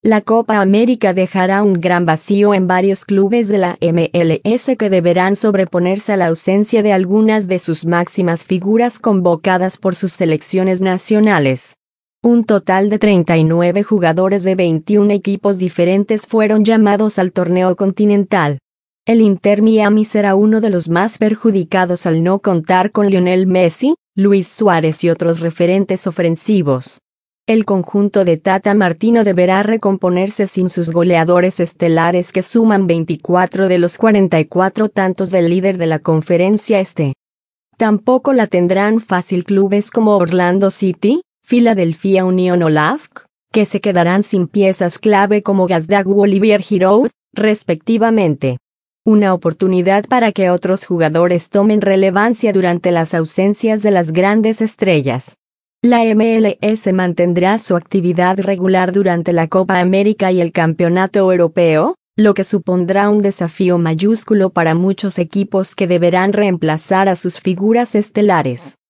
La Copa América dejará un gran vacío en varios clubes de la MLS que deberán sobreponerse a la ausencia de algunas de sus máximas figuras convocadas por sus selecciones nacionales. Un total de 39 jugadores de 21 equipos diferentes fueron llamados al torneo continental. El Inter Miami será uno de los más perjudicados al no contar con Lionel Messi, Luis Suárez y otros referentes ofensivos. El conjunto de Tata Martino deberá recomponerse sin sus goleadores estelares que suman 24 de los 44 tantos del líder de la Conferencia Este. Tampoco la tendrán fácil clubes como Orlando City, Philadelphia Union o LAFC, que se quedarán sin piezas clave como Gazdag u Olivier Giroud, respectivamente. Una oportunidad para que otros jugadores tomen relevancia durante las ausencias de las grandes estrellas. La MLS mantendrá su actividad regular durante la Copa América y el Campeonato Europeo, lo que supondrá un desafío mayúsculo para muchos equipos que deberán reemplazar a sus figuras estelares.